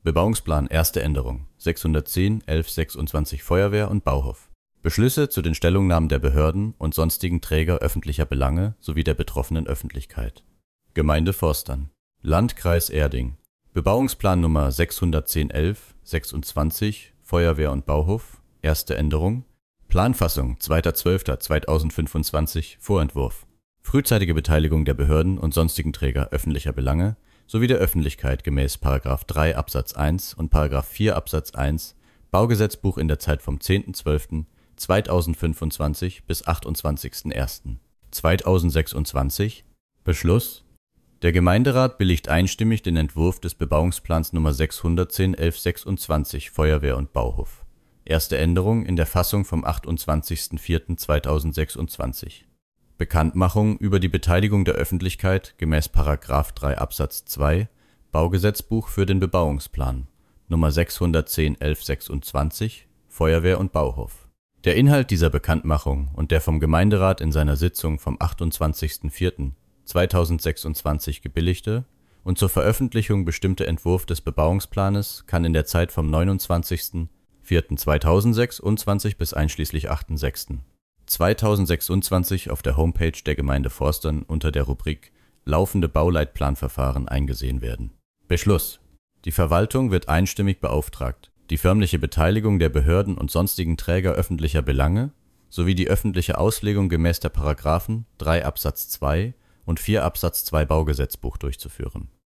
Bebauungsplan erste Änderung 610 1126 Feuerwehr und Bauhof. Beschlüsse zu den Stellungnahmen der Behörden und sonstigen Träger öffentlicher Belange sowie der betroffenen Öffentlichkeit. Gemeinde Forstern. Landkreis Erding. Bebauungsplan Nummer 610 1126 Feuerwehr und Bauhof. Erste Änderung. Planfassung 2.12.2025 Vorentwurf. Frühzeitige Beteiligung der Behörden und sonstigen Träger öffentlicher Belange sowie der Öffentlichkeit gemäß § 3 Absatz 1 und § 4 Absatz 1 Baugesetzbuch in der Zeit vom 10.12.2025 bis 28.01.2026. Beschluss: Der Gemeinderat billigt einstimmig den Entwurf des Bebauungsplans Nummer 610 1126 Feuerwehr und Bauhof. Erste Änderung in der Fassung vom 28.04.2026. Bekanntmachung über die Beteiligung der Öffentlichkeit gemäß § 3 Absatz 2 Baugesetzbuch für den Bebauungsplan Nummer 610 1126 Feuerwehr und Bauhof. Der Inhalt dieser Bekanntmachung und der vom Gemeinderat in seiner Sitzung vom 28.04.2026 gebilligte und zur Veröffentlichung bestimmte Entwurf des Bebauungsplanes kann in der Zeit vom 29.04.2026 bis einschließlich 8.06.2026 auf der Homepage der Gemeinde Forstern unter der Rubrik Laufende Bauleitplanverfahren eingesehen werden. Beschluss: Die Verwaltung wird einstimmig beauftragt, die förmliche Beteiligung der Behörden und sonstigen Träger öffentlicher Belange sowie die öffentliche Auslegung gemäß der Paragraphen 3 Absatz 2 und 4 Absatz 2 Baugesetzbuch durchzuführen